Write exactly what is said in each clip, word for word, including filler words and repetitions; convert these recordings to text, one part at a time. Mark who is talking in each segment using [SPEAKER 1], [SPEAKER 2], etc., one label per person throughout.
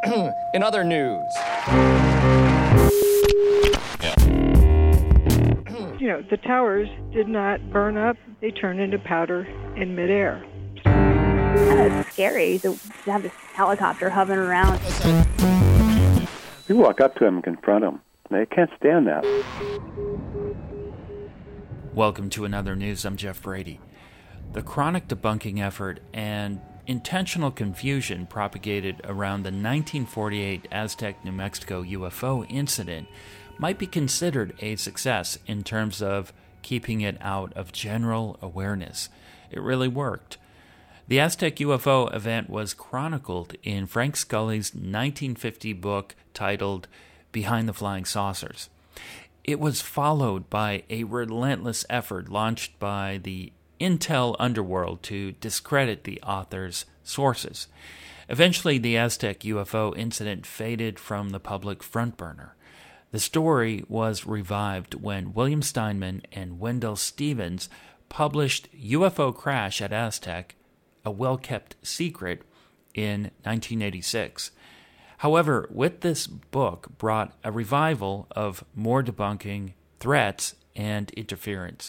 [SPEAKER 1] In other news.
[SPEAKER 2] You know, the towers did not burn up. They turned into powder in midair.
[SPEAKER 3] Uh, it's scary to have this helicopter hovering around.
[SPEAKER 4] You walk up to them and confront them. They can't stand that.
[SPEAKER 5] Welcome to Another News. I'm Jeff Brady. The chronic debunking effort and intentional confusion propagated around the nineteen forty-eight Aztec, New Mexico U F O incident might be considered a success in terms of keeping it out of general awareness. It really worked. The Aztec U F O event was chronicled in Frank Scully's nineteen fifty book titled Behind the Flying Saucers. It was followed by a relentless effort launched by the Intel underworld to discredit the author's sources. Eventually, the Aztec U F O incident faded from the public front burner. The story was revived when William Steinman and Wendell Stevens published U F O Crash at Aztec, a well-kept secret, in nineteen eighty-six. However, with this book brought a revival of more debunking, threats, and interference.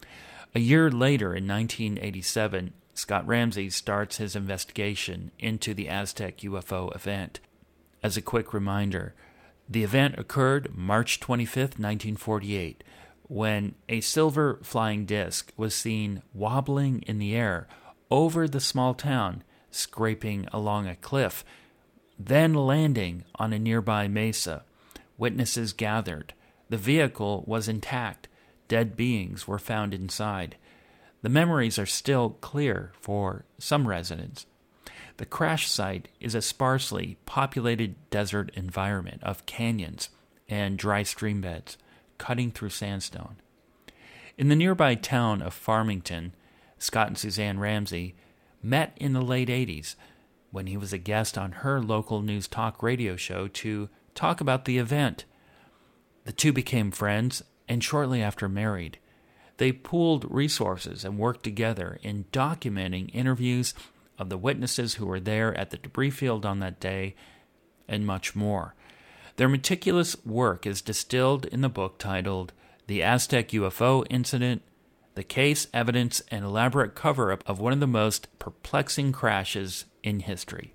[SPEAKER 5] A year later, in nineteen eighty-seven, Scott Ramsey starts his investigation into the Aztec U F O event. As a quick reminder, the event occurred March twenty-fifth, nineteen forty-eight, when a silver flying disc was seen wobbling in the air over the small town, scraping along a cliff, then landing on a nearby mesa. Witnesses gathered. The vehicle was intact. Dead beings were found inside. The memories are still clear for some residents. The crash site is a sparsely populated desert environment of canyons and dry stream beds, cutting through sandstone. In the nearby town of Farmington, Scott and Suzanne Ramsey met in the late eighties when he was a guest on her local news talk radio show to talk about the event. The two became friends and shortly after married. They pooled resources and worked together in documenting interviews of the witnesses who were there at the debris field on that day, and much more. Their meticulous work is distilled in the book titled The Aztec U F O Incident, The Case, Evidence, and Elaborate Cover-Up of One of the Most Perplexing Crashes in History.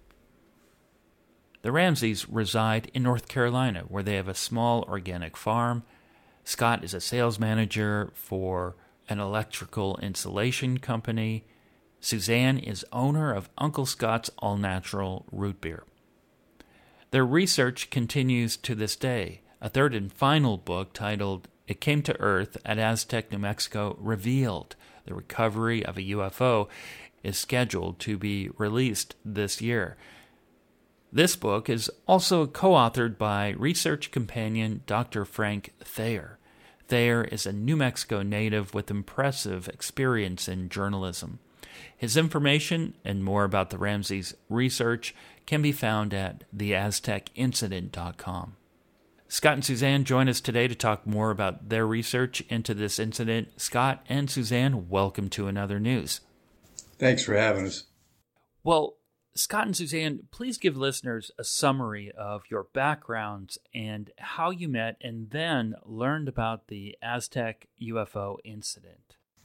[SPEAKER 5] The Ramseys reside in North Carolina, where they have a small organic farm. Scott is a sales manager for an electrical insulation company. Suzanne is owner of Uncle Scott's all-natural root beer. Their research continues to this day. A third and final book titled It Came to Earth at Aztec, New Mexico, Revealed, the Recovery of a U F O, is scheduled to be released this year. This book is also co-authored by research companion Doctor Frank Thayer. Thayer is a New Mexico native with impressive experience in journalism. His information and more about the Ramseys' research can be found at the aztec incident dot com. Scott and Suzanne join us today to talk more about their research into this incident. Scott and Suzanne, welcome to Another News.
[SPEAKER 6] Thanks for having us.
[SPEAKER 5] Well, Scott and Suzanne, please give listeners a summary of your backgrounds and how you met and then learned about the Aztec U F O incident.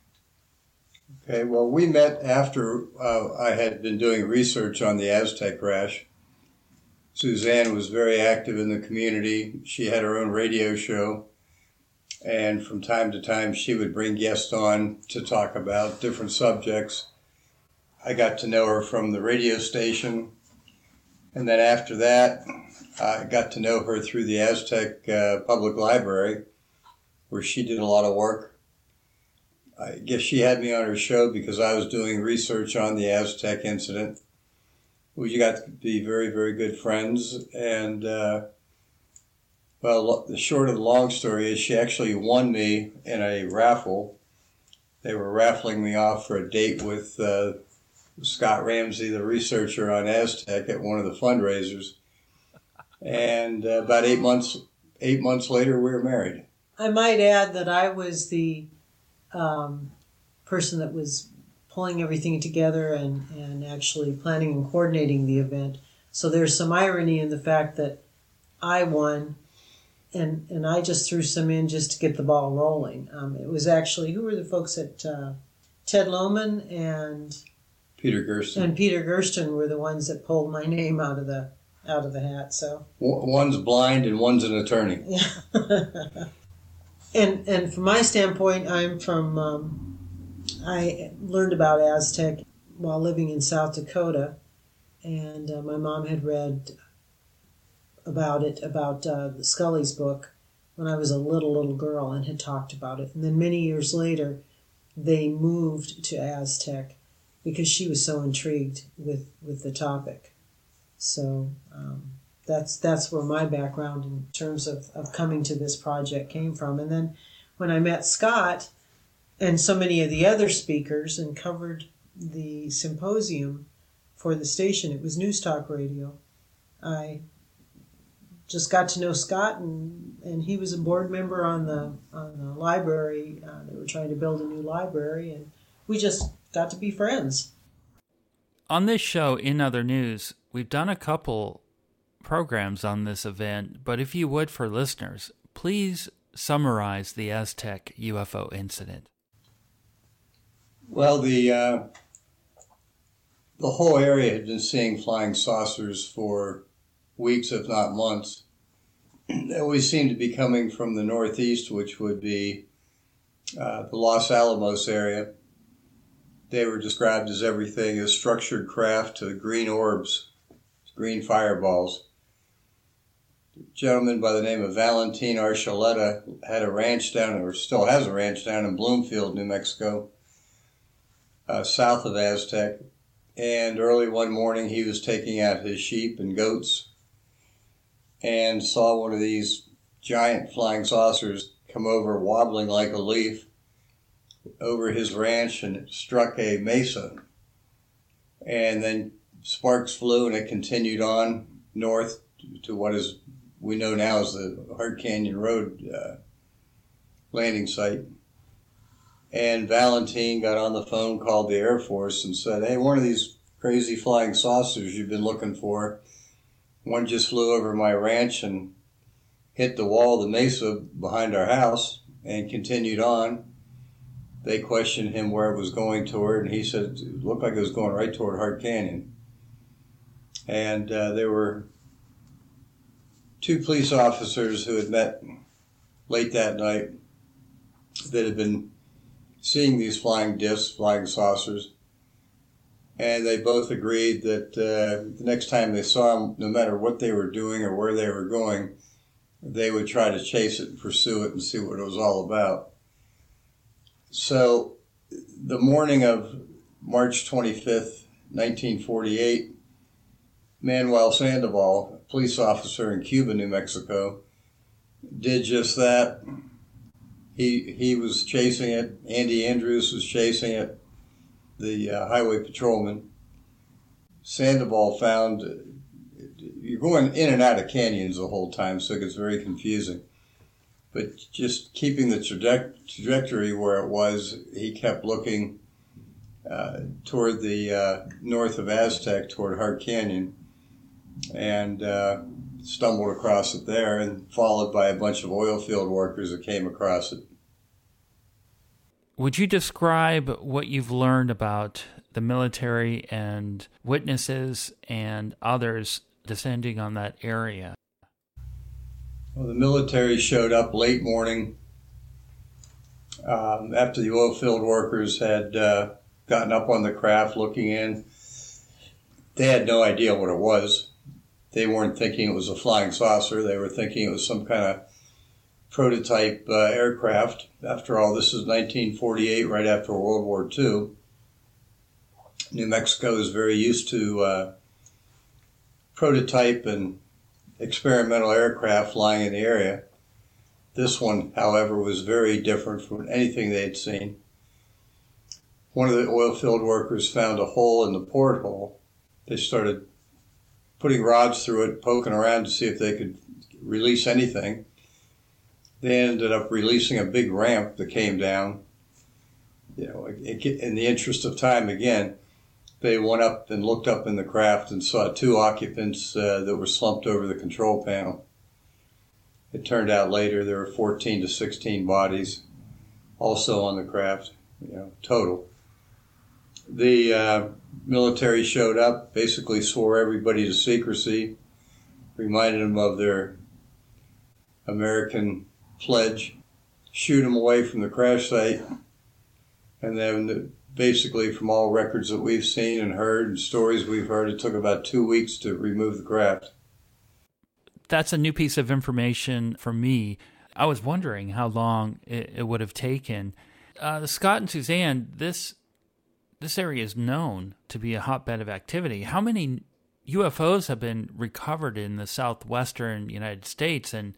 [SPEAKER 6] Okay, well, we met after uh, I had been doing research on the Aztec crash. Suzanne was very active in the community. She had her own radio show, and from time to time she would bring guests on to talk about different subjects. I got to know her from the radio station, and then after that, I got to know her through the Aztec uh, Public Library, where she did a lot of work. I guess she had me on her show because I was doing research on the Aztec incident. We got to be very, very good friends. And, uh, well, the short of the long story is she actually won me in a raffle. They were raffling me off for a date with uh, Scott Ramsey, the researcher on Aztec, at one of the fundraisers. And uh, about eight months, eight months later, we were married.
[SPEAKER 7] I might add that I was the um, person that was pulling everything together and, and actually planning and coordinating the event. So there's some irony in the fact that I won, and and I just threw some in just to get the ball rolling. Um, it was actually, who were the folks at uh, Ted Lohman and
[SPEAKER 6] Peter Gersten
[SPEAKER 7] and Peter Gersten were the ones that pulled my name out of the out of the hat. So
[SPEAKER 6] one's blind and one's an attorney.
[SPEAKER 7] Yeah. and and from my standpoint, I'm from. Um, I learned about Aztec while living in South Dakota, and uh, my mom had read about it, about uh, Scully's book, when I was a little, little girl, and had talked about it. And then many years later, they moved to Aztec because she was so intrigued with, with the topic. So um, that's that's where my background in terms of, of coming to this project came from. And then when I met Scott and so many of the other speakers and covered the symposium for the station, it was News Talk Radio, I just got to know Scott, and, and he was a board member on the on the library. Uh, they were trying to build a new library, and we just got to be friends.
[SPEAKER 5] On this show, In Other News, we've done a couple programs on this event, but if you would, for listeners, please summarize the Aztec U F O incident.
[SPEAKER 6] Well, the uh, the whole area had been seeing flying saucers for weeks, if not months. They always seemed to be coming from the northeast, which would be uh, the Los Alamos area. They were described as everything as structured craft to green orbs, green fireballs. A gentleman by the name of Valentin Archuleta had a ranch down, or still has a ranch down in Bloomfield, New Mexico, uh, south of Aztec. And early one morning he was taking out his sheep and goats and saw one of these giant flying saucers come over wobbling like a leaf over his ranch, and it struck a mesa. And then sparks flew, and it continued on north to what is we know now as the Hart Canyon Road uh, landing site. And Valentin got on the phone, called the Air Force, and said, hey, one of these crazy flying saucers you've been looking for, one just flew over my ranch and hit the wall of the mesa behind our house and continued on. They questioned him where it was going toward, and he said it looked like it was going right toward Hart Canyon. And uh, there were two police officers who had met late that night that had been seeing these flying discs, flying saucers. And they both agreed that uh, the next time they saw them, no matter what they were doing or where they were going, they would try to chase it and pursue it and see what it was all about. So the morning of March twenty-fifth, nineteen forty-eight, Manuel Sandoval, a police officer in Cuba, New Mexico, did just that. He he was chasing it. Andy Andrews was chasing it, the uh, highway patrolman. Sandoval found, uh, you're going in and out of canyons the whole time, so it gets very confusing. But just keeping the traje- trajectory where it was, he kept looking uh, toward the uh, north of Aztec, toward Hart Canyon, and uh, stumbled across it there, and followed by a bunch of oil field workers that came across it.
[SPEAKER 5] Would you describe what you've learned about the military and witnesses and others descending on that area?
[SPEAKER 6] Well, the military showed up late morning um, after the oil field workers had uh, gotten up on the craft looking in. They had no idea what it was. They weren't thinking it was a flying saucer. They were thinking it was some kind of prototype uh, aircraft. After all, this is nineteen forty-eight, right after World War Two. New Mexico is very used to uh, prototype and experimental aircraft flying in the area. This one, however, was very different from anything they had seen. One of the oil field workers found a hole in the porthole. They started putting rods through it, poking around to see if they could release anything. They ended up releasing a big ramp that came down. You know, it, in the interest of time, again, they went up and looked up in the craft and saw two occupants uh, that were slumped over the control panel. It turned out later there were fourteen to sixteen bodies also on the craft, you know, total. The uh, military showed up, basically swore everybody to secrecy, reminded them of their American pledge, shoot them away from the crash site, and then the, basically from all records that we've seen and heard and stories we've heard, it took about two weeks to remove the craft.
[SPEAKER 5] That's a new piece of information for me. I was wondering how long it, it would have taken. Uh, Scott and Suzanne, this this area is known to be a hotbed of activity. How many U F Os have been recovered in the southwestern United States, and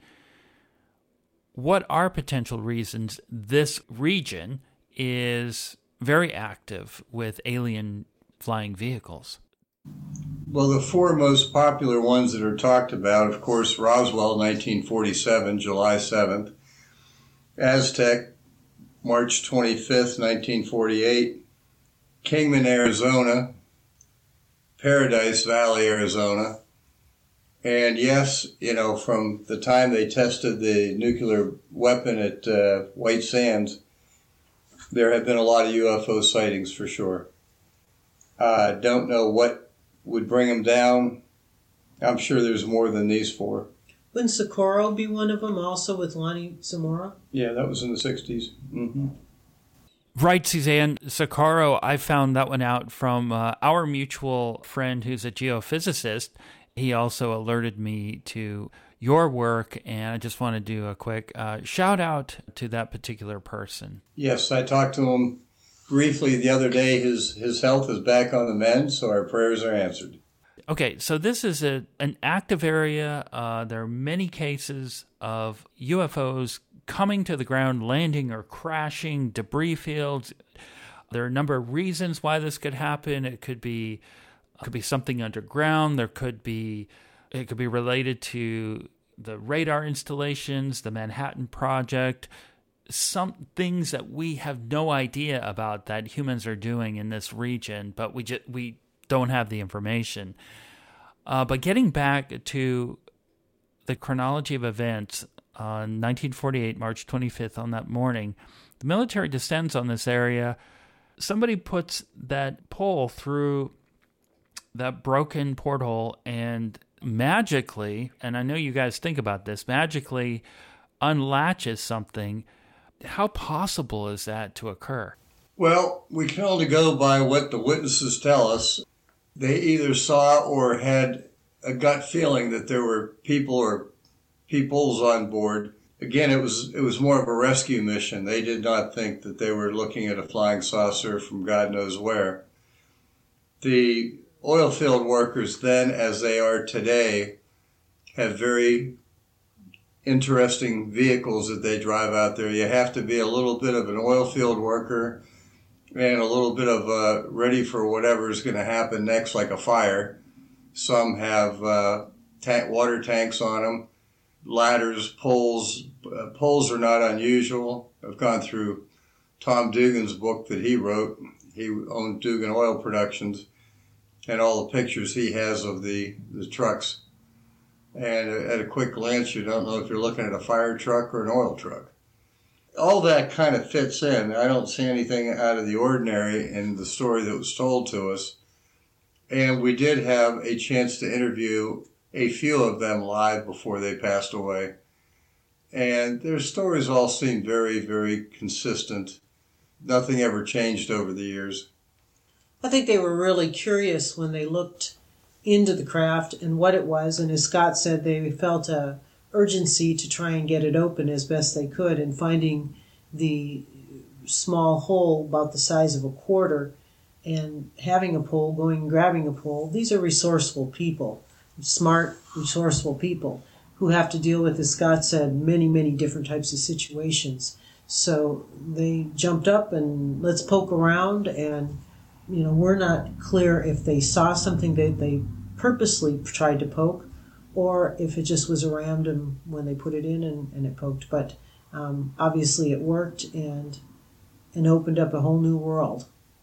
[SPEAKER 5] what are potential reasons this region is very active with alien flying vehicles?
[SPEAKER 6] Well, the four most popular ones that are talked about, of course, Roswell, nineteen forty-seven, July seventh. Aztec, March twenty-fifth, nineteen forty-eight. Kingman, Arizona. Paradise Valley, Arizona. And yes, you know, from the time they tested the nuclear weapon at uh, White Sands, there have been a lot of U F O sightings for sure. I uh, don't know what would bring them down. I'm sure there's more than these four.
[SPEAKER 7] Wouldn't Socorro be one of them also with Lonnie Zamora?
[SPEAKER 6] Yeah, that was in the sixties. Mm-hmm.
[SPEAKER 5] Right, Suzanne. Socorro, I found that one out from uh, our mutual friend who's a geophysicist. He also alerted me to your work, and I just want to do a quick uh, shout out to that particular person.
[SPEAKER 6] Yes, I talked to him briefly the other day. His his health is back on the mend, so our prayers are answered.
[SPEAKER 5] Okay, so this is a an active area. Uh, there are many cases of U F Os coming to the ground, landing or crashing, debris fields. There are a number of reasons why this could happen. It could be it could be something underground. There could be it could be related to the radar installations, the Manhattan Project, some things that we have no idea about that humans are doing in this region, but we just we don't have the information. Uh, but getting back to the chronology of events, on nineteen forty-eight, March twenty-fifth, on that morning, the military descends on this area. Somebody puts that pole through that broken porthole and magically, and I know you guys think about this, magically unlatches something. How possible is that to occur?
[SPEAKER 6] Well, we can only go by what the witnesses tell us. They either saw or had a gut feeling that there were people or peoples on board. Again, it was it was more of a rescue mission. They did not think that they were looking at a flying saucer from God knows where. The oil field workers then, as they are today, have very interesting vehicles that they drive out there. You have to be a little bit of an oil field worker and a little bit of uh, ready for whatever is going to happen next, like a fire. Some have uh, tank, water tanks on them, ladders, poles. Uh, poles are not unusual. I've gone through Tom Dugan's book that he wrote. He owned Dugan Oil Productions, and all the pictures he has of the, the trucks. And at a quick glance, you don't know if you're looking at a fire truck or an oil truck. All that kind of fits in. I don't see anything out of the ordinary in the story that was told to us. And we did have a chance to interview a few of them live before they passed away. And their stories all seem very, very consistent. Nothing ever changed over the years.
[SPEAKER 7] I think they were really curious when they looked into the craft and what it was. And as Scott said, they felt a urgency to try and get it open as best they could. And finding the small hole about the size of a quarter and having a pole, going and grabbing a pole, these are resourceful people, smart, resourceful people who have to deal with, as Scott said, many, many different types of situations. So they jumped up and let's poke around, and you know, we're not clear if they saw something that they purposely tried to poke or if it just was a random when they put it in and, and it poked. But um, obviously it worked and and opened up a whole new world.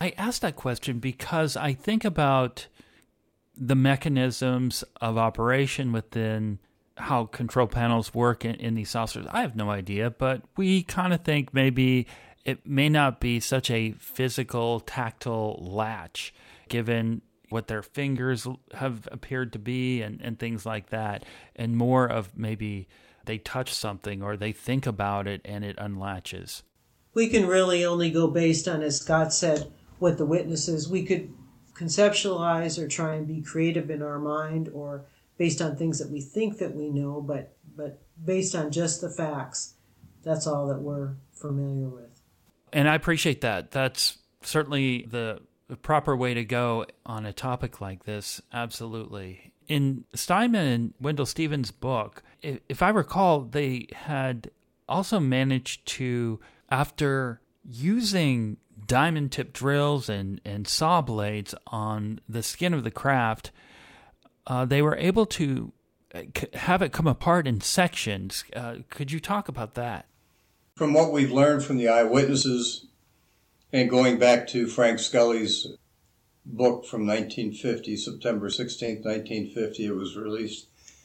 [SPEAKER 5] I asked that question because I think about the mechanisms of operation within how control panels work in, in these saucers. I have no idea, but we kind of think maybe it may not be such a physical, tactile latch, given what their fingers have appeared to be and, and things like that, and more of maybe they touch something or they think about it and it unlatches.
[SPEAKER 7] We can really only go based on, as Scott said, what the witness is. We could conceptualize or try and be creative in our mind, or based on things that we think that we know, but but based on just the facts, that's all that we're familiar with.
[SPEAKER 5] And I appreciate that. That's certainly the proper way to go on a topic like this. Absolutely. In Steinman and Wendell Stevens' book, if I recall, they had also managed to, after using diamond tip drills and, and saw blades on the skin of the craft, uh, they were able to have it come apart in sections. Uh, could you talk about that?
[SPEAKER 6] From what we've learned from the eyewitnesses, and going back to Frank Scully's book from nineteen fifty, September sixteenth, nineteen fifty, it was released.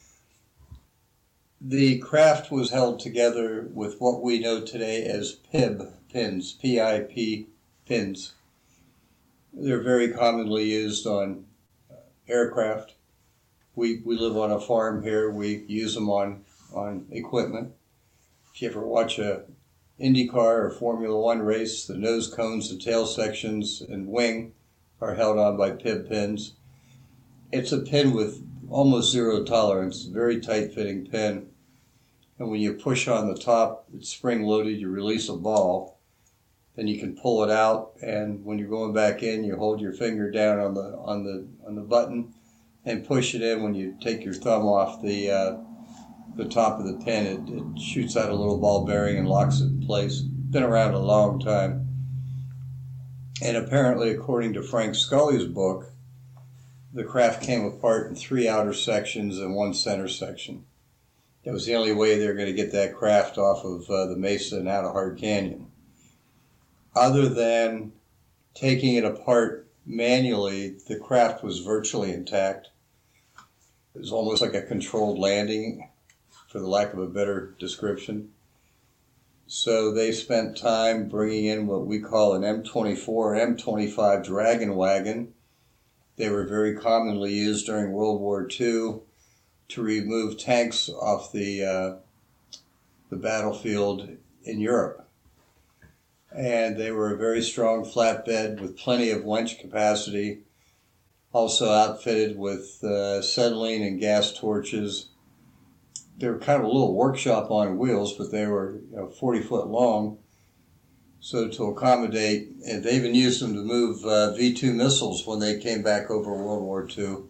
[SPEAKER 6] The craft was held together with what we know today as P I B pins, P I P pins. They're very commonly used on aircraft. We we live on a farm here. We use them on, on equipment. If you ever watch a IndyCar or Formula One race, the nose cones, the tail sections, and wing are held on by P I B pins. It's a pin with almost zero tolerance, very tight-fitting pin. And when you push on the top, it's spring-loaded, you release a ball. Then you can pull it out, and when you're going back in, you hold your finger down on the on the on the button and push it in. When you take your thumb off the uh, the top of the pin, it, it shoots out a little ball bearing and locks it in place. Been around a long time. And apparently, according to Frank Scully's book, the craft came apart in three outer sections and one center section. That was the only way they were going to get that craft off of uh, the mesa and out of Hard Canyon. Other than taking it apart manually, the craft was virtually intact. It was almost like a controlled landing, for the lack of a better description. So they spent time bringing in what we call an M twenty-four, M twenty-five Dragon wagon. They were very commonly used during World War Two to remove tanks off the uh, the battlefield in Europe. And they were a very strong flatbed with plenty of winch capacity, also outfitted with uh, acetylene and gas torches. They were kind of a little workshop on wheels, but they were you know, forty foot long. So to accommodate, and they even used them to move uh, V two missiles when they came back over World War Two.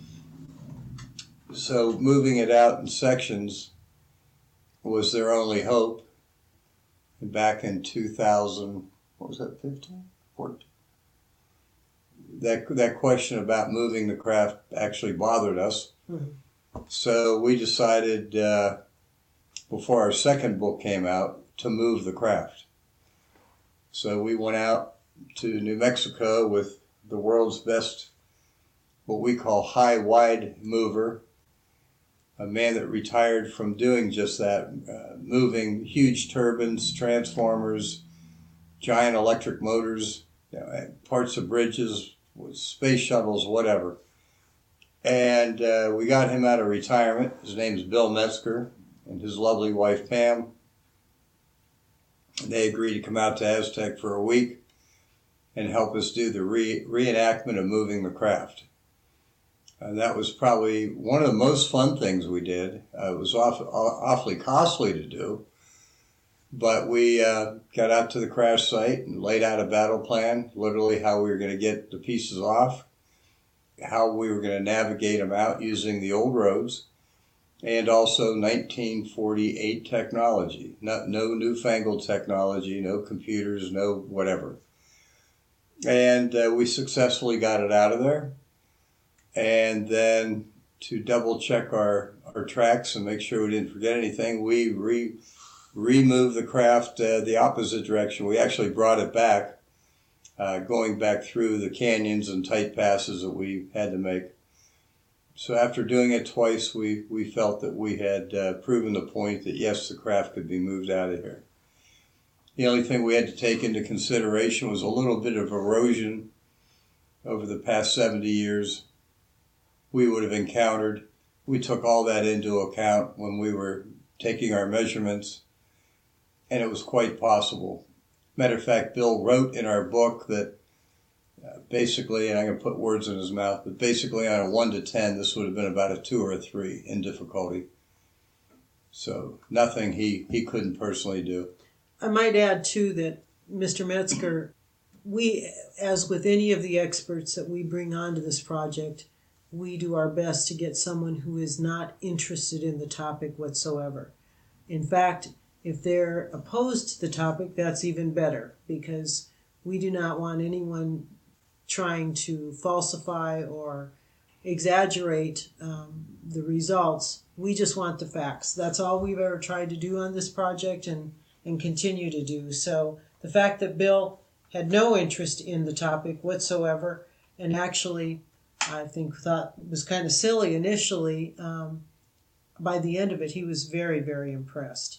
[SPEAKER 6] So moving it out in sections was their only hope. And back in two thousand, what was that, fifteen? fourteen? That, that question about moving the craft actually bothered us. Mm-hmm. So we decided, uh, before our second book came out, to move the craft. So we went out to New Mexico with the world's best, what we call high-wide mover, a man that retired from doing just that, uh, moving huge turbines, transformers, giant electric motors, you know, parts of bridges, space shuttles, whatever. And uh, we got him out of retirement. His name's Bill Metzger and his lovely wife, Pam. And they agreed to come out to Aztec for a week and help us do the re- reenactment of moving the craft. And that was probably one of the most fun things we did. Uh, it was off, awfully costly to do. But we uh, got out to the crash site and laid out a battle plan, literally how we were going to get the pieces off, how we were going to navigate them out using the old roads, and also nineteen forty-eight technology. No, no newfangled technology, no computers, no whatever. And uh, we successfully got it out of there. And then to double check our, our tracks and make sure we didn't forget anything, we re, removed the craft uh, the opposite direction. We actually brought it back uh, going back through the canyons and tight passes that we had to make. So after doing it twice, we, we felt that we had uh, proven the point that, yes, the craft could be moved out of here. The only thing we had to take into consideration was a little bit of erosion over the past seventy years we would have encountered. We took all that into account when we were taking our measurements, and it was quite possible. Matter of fact, Bill wrote in our book that uh, basically, and I'm going to put words in his mouth, but basically on a one to ten, this would have been about a two or a three in difficulty. So nothing he, he couldn't personally do.
[SPEAKER 7] I might add, too, that Mister Metzger, we, as with any of the experts that we bring onto this project, we do our best to get someone who is not interested in the topic whatsoever. In fact, if they're opposed to the topic, that's even better, because we do not want anyone trying to falsify or exaggerate um, the results. We just want the facts. That's all we've ever tried to do on this project and, and continue to do. So the fact that Bill had no interest in the topic whatsoever, and actually, I think, thought it was kind of silly initially, um, by the end of it, he was very, very impressed.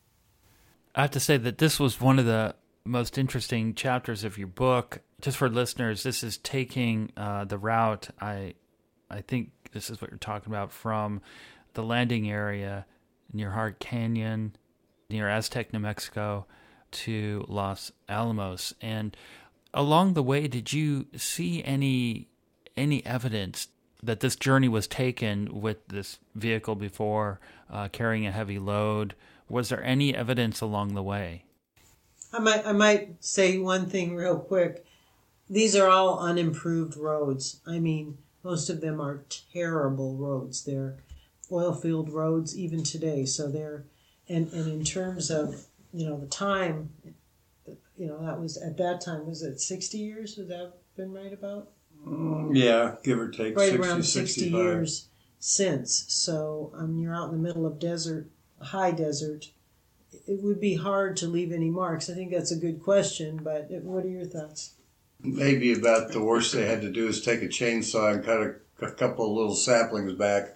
[SPEAKER 5] I have to say that this was one of the most interesting chapters of your book. Just for listeners, this is taking uh, the route, I I think this is what you're talking about, from the landing area near Hart Canyon, near Aztec, New Mexico, to Los Alamos. And along the way, did you see any any evidence that this journey was taken with this vehicle before, uh, carrying a heavy load? Was there any evidence along the way?
[SPEAKER 7] I might I might say one thing real quick. These are all unimproved roads. I mean, most of them are terrible roads. They're oil field roads even today. So they're, and, and in terms of, you know, the time, you know, that was, at that time, was it sixty years? Would that have been right about?
[SPEAKER 6] Mm, yeah, give or take.
[SPEAKER 7] Right
[SPEAKER 6] sixty,
[SPEAKER 7] around sixty
[SPEAKER 6] sixty-five
[SPEAKER 7] years since. So um, you're out in the middle of desert, high desert. It would be hard to leave any marks. I think that's a good question, but it, what are your thoughts?
[SPEAKER 6] Maybe about the worst they had to do is take a chainsaw and cut a, a couple of little saplings back.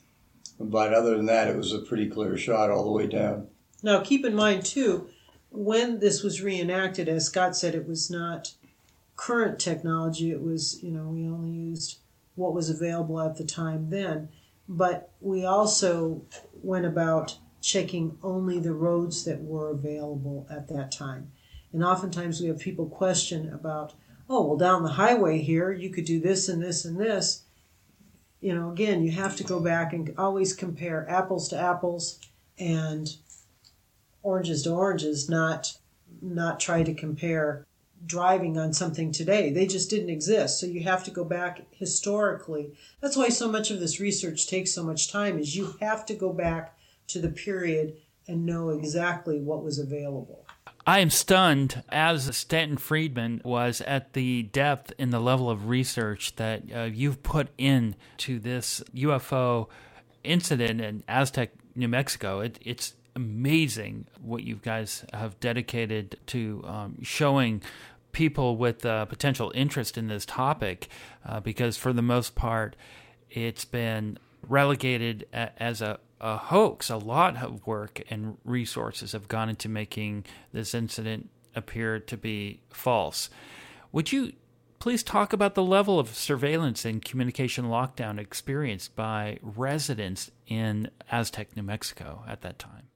[SPEAKER 6] But other than that, it was a pretty clear shot all the way down.
[SPEAKER 7] Now, keep in mind, too, when this was reenacted, as Scott said, it was not current technology. It was, you know, we only used what was available at the time then. But we also went about checking only the roads that were available at that time. And oftentimes we have people question about, oh, well, down the highway here, you could do this and this and this. You know, again, you have to go back and always compare apples to apples and oranges to oranges, not not try to compare driving on something today. They just didn't exist. So you have to go back historically. That's why so much of this research takes so much time, is you have to go back to the period and know exactly what was available.
[SPEAKER 5] I am stunned, as Stanton Friedman was, at the depth and the level of research that uh, you've put into this U F O incident in Aztec, New Mexico. It, it's amazing what you guys have dedicated to um, showing people with uh, potential interest in this topic, uh, because for the most part, it's been relegated a- as a a hoax. A lot of work and resources have gone into making this incident appear to be false. Would you please talk about the level of surveillance and communication lockdown experienced by residents in Aztec, New Mexico at that time?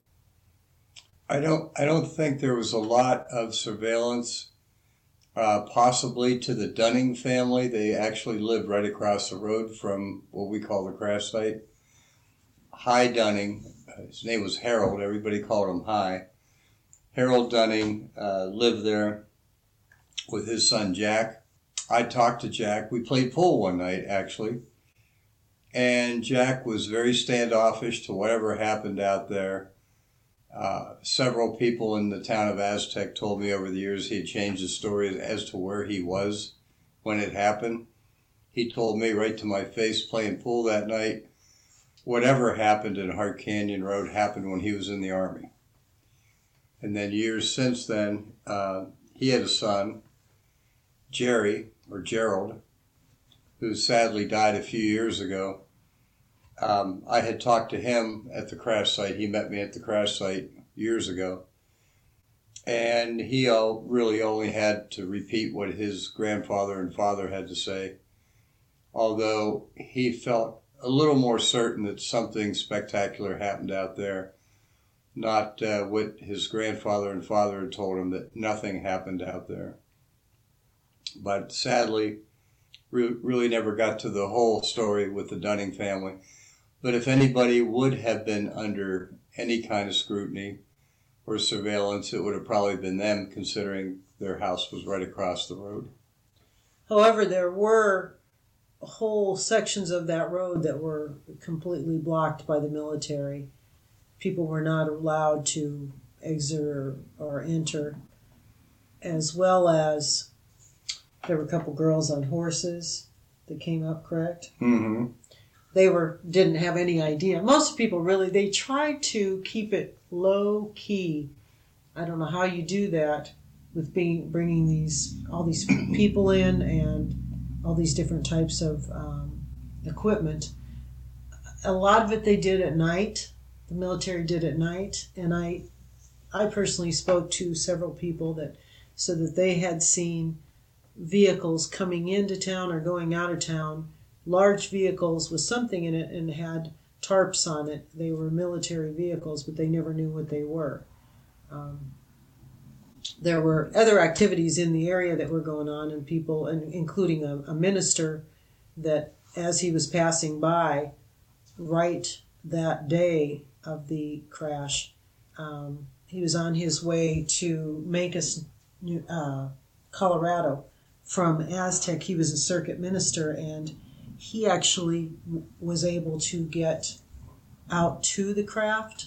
[SPEAKER 6] I don't I don't think there was a lot of surveillance, uh, possibly to the Dunning family. They actually lived right across the road from what we call the crash site. High Dunning, uh, his name was Harold, everybody called him High. Harold Dunning uh, lived there with his son Jack. I talked to Jack. We played pool one night, actually. And Jack was very standoffish to whatever happened out there. Uh, several people in the town of Aztec told me over the years he had changed his story as to where he was when it happened. He told me right to my face playing pool that night, whatever happened in Hart Canyon Road happened when he was in the Army. And then years since then, uh, he had a son, Jerry, or Gerald, who sadly died a few years ago. Um, I had talked to him at the crash site. He met me at the crash site years ago. And he all, really only had to repeat what his grandfather and father had to say, although he felt a little more certain that something spectacular happened out there, not uh, what his grandfather and father had told him, that nothing happened out there. But sadly, re- really never got to the whole story with the Dunning family. But if anybody would have been under any kind of scrutiny or surveillance, it would have probably been them, considering their house was right across the road.
[SPEAKER 7] However, there were whole sections of that road that were completely blocked by the military. People were not allowed to exit or, or enter, as well as there were a couple girls on horses that came up, correct?
[SPEAKER 6] Mm-hmm.
[SPEAKER 7] They were didn't have any idea. Most people really, they tried to keep it low key. I don't know how you do that with being bringing these all these people in and all these different types of um, equipment. A lot of it they did at night. The military did at night, and I, I personally spoke to several people that said that they had seen vehicles coming into town or going out of town, large vehicles with something in it and had tarps on it. They were military vehicles, but they never knew what they were. Um, there were other activities in the area that were going on, and people, and including a, a minister, that as he was passing by, right that day of the crash, um, he was on his way to Mancos, uh, Colorado, from Aztec. He was a circuit minister, and he actually w- was able to get out to the craft.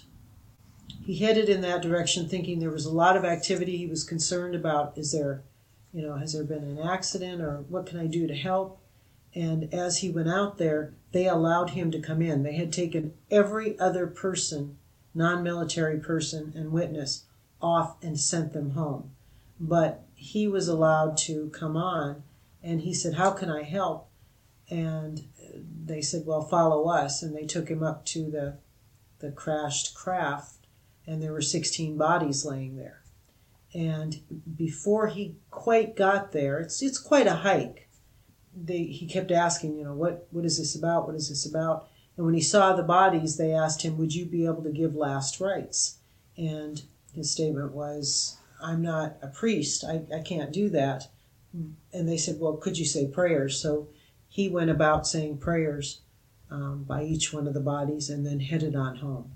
[SPEAKER 7] He headed in that direction thinking there was a lot of activity. He was concerned about, is there, you know, has there been an accident, or what can I do to help? And as he went out there, they allowed him to come in. They had taken every other person, non-military person and witness, off and sent them home. But he was allowed to come on, and he said, how can I help? And they said, well, follow us. And they took him up to the the crashed craft, and there were sixteen bodies laying there. And before he quite got there, it's it's quite a hike. They, he kept asking, you know, what, what is this about? What is this about? And when he saw the bodies, they asked him, would you be able to give last rites? And his statement was, I'm not a priest. I, I can't do that. And they said, well, could you say prayers? So he went about saying prayers um, by each one of the bodies and then headed on home.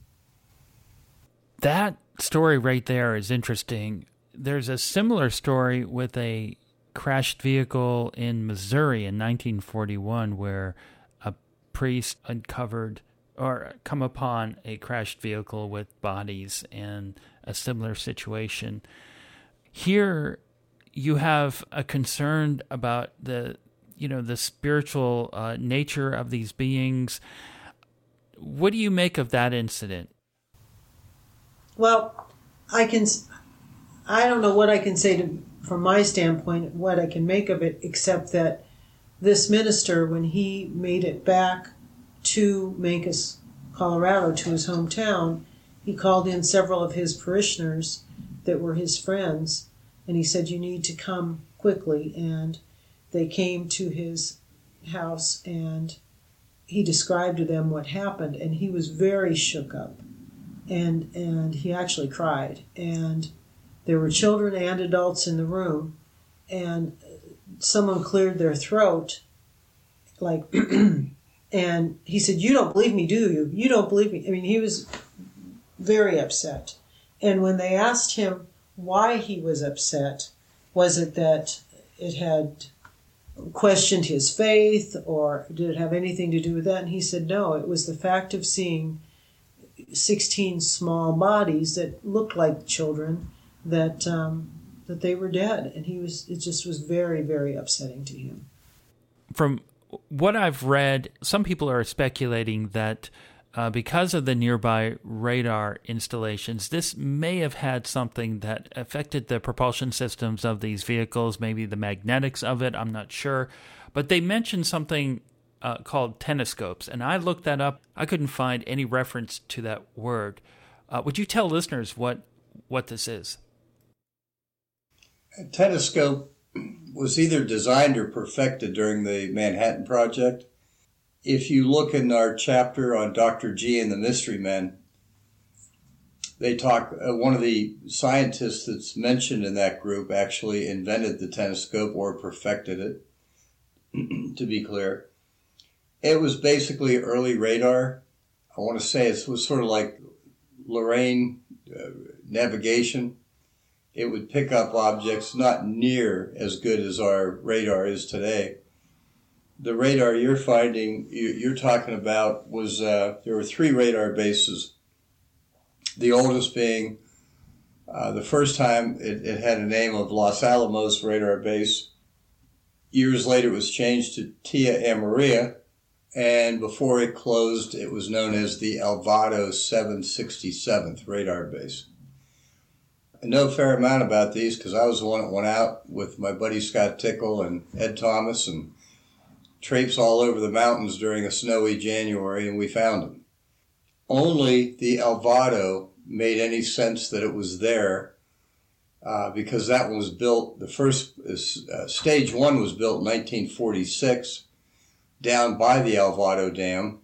[SPEAKER 5] That story right there is interesting. There's a similar story with a crashed vehicle in Missouri in nineteen forty-one where a priest uncovered or come upon a crashed vehicle with bodies and a similar situation. Here you have a concern about the, you know, the spiritual uh, nature of these beings. What do you make of that incident?
[SPEAKER 7] Well, I can, I don't know what I can say to, from my standpoint, what I can make of it, except that this minister, when he made it back to Mancos, Colorado, to his hometown, he called in several of his parishioners that were his friends, and he said, you need to come quickly. And they came to his house, and he described to them what happened, and he was very shook up. And and he actually cried. And there were children and adults in the room, and someone cleared their throat, like, and he said, you don't believe me, do you? You don't believe me. I mean, he was very upset. And when they asked him why he was upset, was it that it had questioned his faith, or did it have anything to do with that? And he said, no, it was the fact of seeing sixteen small bodies that looked like children, that um, that they were dead, and he was. It just was very, very upsetting to him.
[SPEAKER 5] From what I've read, some people are speculating that uh, because of the nearby radar installations, this may have had something that affected the propulsion systems of these vehicles, maybe the magnetics of it, I'm not sure. But they mentioned something uh, called tenescopes, and I looked that up. I couldn't find any reference to that word. Uh, would you tell listeners what, what this is?
[SPEAKER 6] A telescope was either designed or perfected during the Manhattan Project. If you look in our chapter on Doctor G and the Mystery Men, they talk, uh, one of the scientists that's mentioned in that group actually invented the telescope or perfected it, to be clear. It was basically early radar. I want to say it was sort of like Lorraine uh, navigation. It would pick up objects not near as good as our radar is today. The radar you're finding, you're talking about, was uh, there were three radar bases. The oldest being, uh, the first time it, it had a name of Los Alamos Radar Base. Years later it was changed to Tia Amarilla, and before it closed it was known as the Alvado seven sixty-seventh Radar Base. I know a fair amount about these because I was the one that went out with my buddy Scott Tickle and Ed Thomas and traipsed all over the mountains during a snowy January, and we found them. Only the Alvado made any sense that it was there uh, because that one was built, the first, uh, stage one was built in nineteen forty-six down by the Alvado Dam,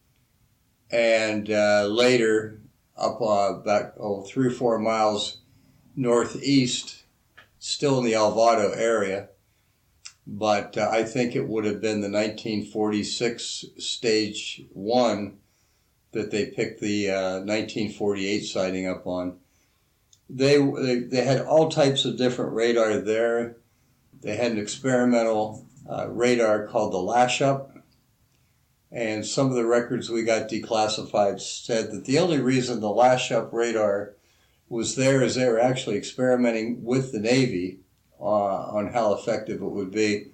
[SPEAKER 6] and uh, later up uh, about oh, three or four miles northeast, still in the Alvado area. But uh, I think it would have been the nineteen forty-six stage one that they picked the uh, nineteen forty-eight sighting up on. They, they they had all types of different radar there. They had an experimental uh, radar called the Lash Up, and some of the records we got declassified said that the only reason the Lash Up radar was there is they were actually experimenting with the Navy Uh, on how effective it would be.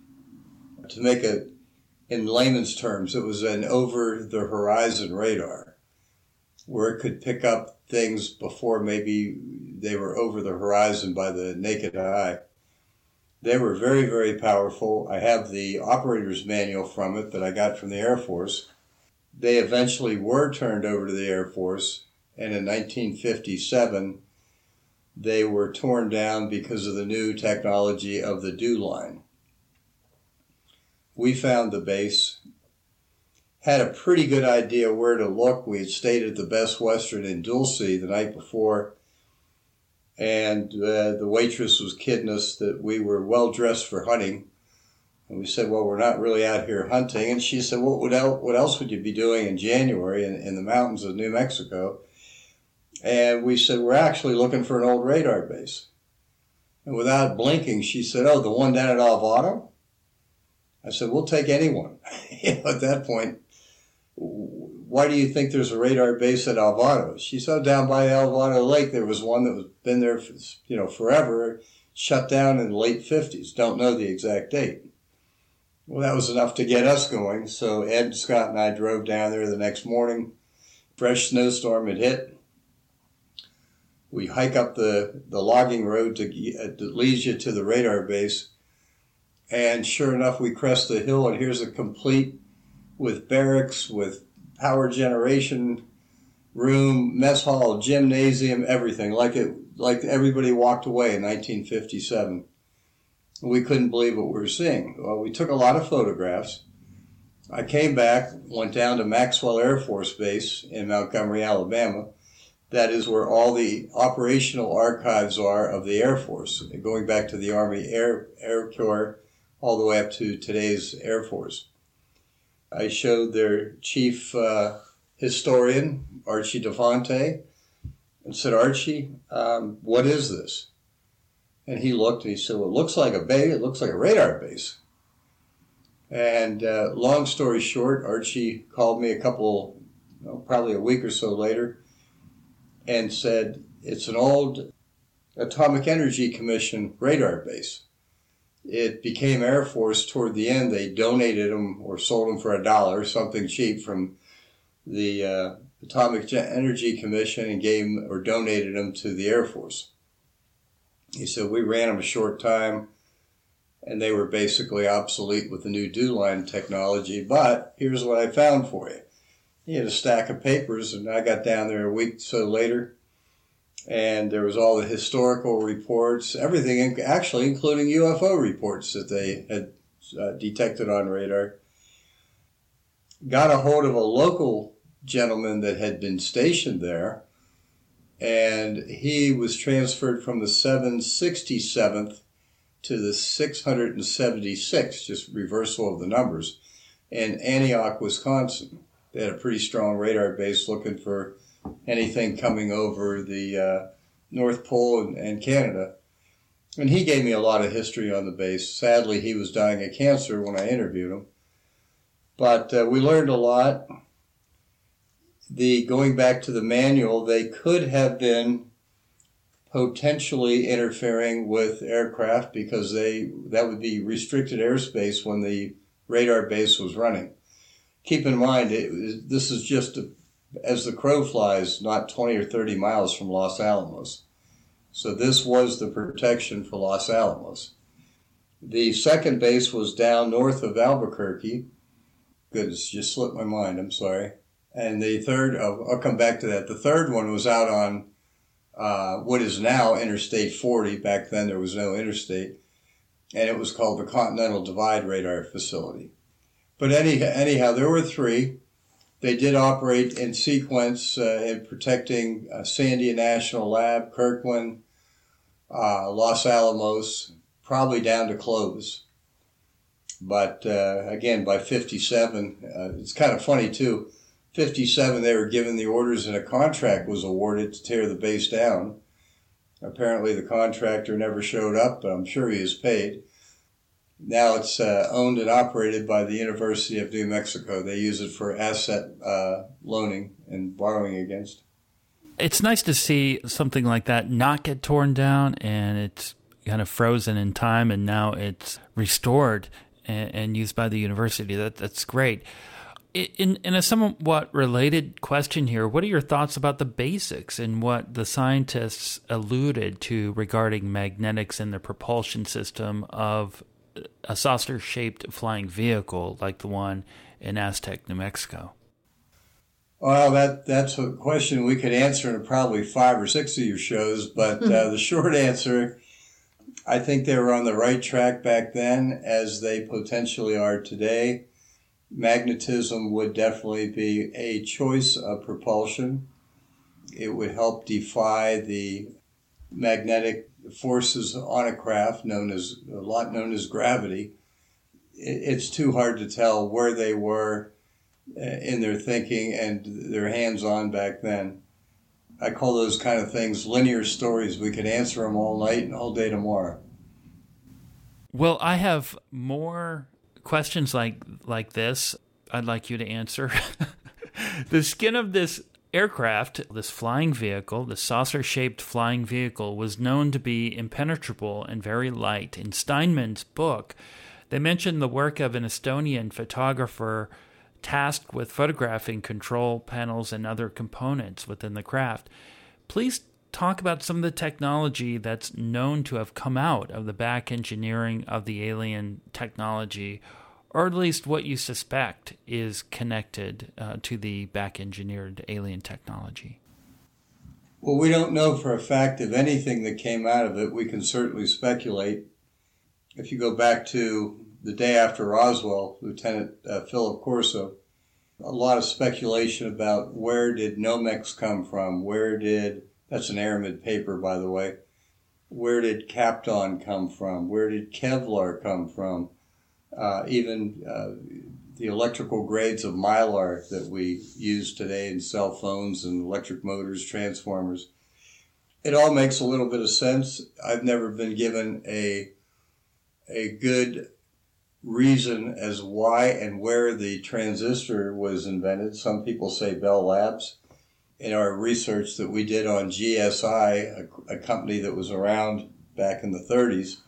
[SPEAKER 6] To make it in layman's terms, it was an over-the-horizon radar where it could pick up things before maybe they were over the horizon by the naked eye. They were very, very powerful. I have the operator's manual from it that I got from the Air Force. They eventually were turned over to the Air Force, and in nineteen fifty-seven, they were torn down because of the new technology of the dew line. We found the base, had a pretty good idea where to look. We had stayed at the Best Western in Dulce the night before, and uh, the waitress was kidding us that we were well dressed for hunting. And we said, well, we're not really out here hunting. And she said, well, what else, what else would you be doing in January in, in the mountains of New Mexico? And we said, we're actually looking for an old radar base. And without blinking, she said, oh, the one down at Alvado? I said, we'll take anyone. You know, at that point, why do you think there's a radar base at Alvado? She said, oh, down by Alvado Lake, there was one that was been there for, you know, forever, shut down in the late fifties. Don't know the exact date. Well, that was enough to get us going. So Ed, Scott, and I drove down there the next morning. Fresh snowstorm had hit. We hike up the, the logging road to, uh, that leads you to the radar base. And sure enough, we crest the hill, and here's a complete with barracks, with power generation room, mess hall, gymnasium, everything, like it, like everybody walked away in nineteen fifty-seven. We couldn't believe what we were seeing. Well, we took a lot of photographs. I came back, went down to Maxwell Air Force Base in Montgomery, Alabama. That is where all the operational archives are of the Air Force, going back to the Army Air, Air Corps all the way up to today's Air Force. I showed their chief uh, historian, Archie Devante, and said, Archie, um, what is this? And he looked and he said, well, it looks like a base, it looks like a radar base. And uh, long story short, Archie called me a couple, you know, probably a week or so later, and said, it's an old Atomic Energy Commission radar base. It became Air Force toward the end. They donated them or sold them for a dollar, something cheap from the uh, Atomic Energy Commission and gave them, or donated them to the Air Force. He said, we ran them a short time, and they were basically obsolete with the new dew line technology, but here's what I found for you. He had a stack of papers, and I got down there a week or so later, and there was all the historical reports, everything, actually including U F O reports that they had uh, detected on radar. Got a hold of a local gentleman that had been stationed there, and he was transferred from the seven sixty-seventh to the six hundred seventy-sixth, just reversal of the numbers, in Antioch, Wisconsin. They had a pretty strong radar base looking for anything coming over the uh, North Pole and, and Canada. And he gave me a lot of history on the base. Sadly, he was dying of cancer when I interviewed him. But uh, we learned a lot. The going back to the manual, they could have been potentially interfering with aircraft because they that would be restricted airspace when the radar base was running. Keep in mind, it, this is just a, as the crow flies, not twenty or thirty miles from Los Alamos. So this was the protection for Los Alamos. The second base was down north of Albuquerque. Goodness, just slipped my mind, I'm sorry. And the third, oh, I'll come back to that. The third one was out on uh, what is now Interstate forty. Back then there was no interstate. And it was called the Continental Divide Radar Facility. But any, anyhow, there were three. They did operate in sequence uh, in protecting uh, Sandia National Lab, Kirkland, uh, Los Alamos, probably down to Clovis. But uh, again, by fifty-seven, uh, it's kind of funny too. fifty-seven, they were given the orders and a contract was awarded to tear the base down. Apparently the contractor never showed up, but I'm sure he is paid. Now it's uh, owned and operated by the University of New Mexico. They use it for asset uh, loaning and borrowing against.
[SPEAKER 5] It's nice to see something like that not get torn down, and it's kind of frozen in time, and now it's restored and, and used by the university. That That's great. In, in a somewhat related question here, what are your thoughts about the basics and what the scientists alluded to regarding magnetics in the propulsion system of a saucer-shaped flying vehicle like the one in Aztec, New Mexico?
[SPEAKER 6] Well, that that's a question we could answer in probably five or six of your shows, but uh, the short answer, I think they were on the right track back then as they potentially are today. Magnetism would definitely be a choice of propulsion. It would help defy the magnetic forces on a craft, known as a lot known as gravity. It's too hard to tell where they were in their thinking and their hands-on back then. I call those kind of things linear stories. We could answer them all night and all day tomorrow.
[SPEAKER 5] Well, I have more questions like like this I'd like you to answer. The skin of this aircraft, this flying vehicle, the saucer-shaped flying vehicle, was known to be impenetrable and very light. In Steinman's book, they mention the work of an Estonian photographer tasked with photographing control panels and other components within the craft. Please talk about some of the technology that's known to have come out of the back engineering of the alien technology, or at least what you suspect is connected uh, to the back-engineered alien technology.
[SPEAKER 6] Well, we don't know for a fact of anything that came out of it. We can certainly speculate. If you go back to the day after Roswell, Lieutenant uh, Philip Corso, a lot of speculation about where did Nomex come from, where did, that's an Aramid paper, by the way, where did Kapton come from, where did Kevlar come from? Uh, even uh, the electrical grades of Mylar that we use today in cell phones and electric motors, transformers. It all makes a little bit of sense. I've never been given a a good reason as why and where the transistor was invented. Some people say Bell Labs. In our research that we did on G S I, a, a company that was around back in the thirties,